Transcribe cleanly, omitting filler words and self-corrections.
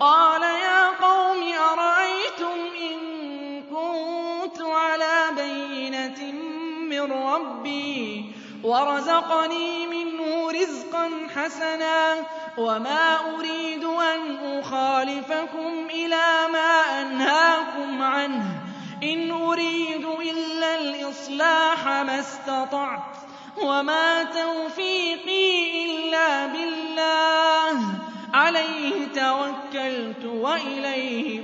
قَالَ يَا قَوْمِ أَرَأَيْتُمْ إِن كُنتُ عَلَىٰ بَيِّنَةٍ مِّن رَّبِّي وَرَزَقَنِي مِنْهُ رِزْقًا حَسَنًا وَمَا أُرِيدُ أَنْ أُخَالِفَكُمْ إِلَىٰ مَا أَنْهَاكُمْ عَنْهُ ۚ إِنْ أُرِيدُ إِلَّا الْإِصْلَاحَ مَا اسْتَطَعْتُ ۚ وَمَا تَوْفِيقِي إِلَّا بِاللَّهِ ۚ عَلَيْهِ تَوَكَّلْتُ وَإِلَيْهِ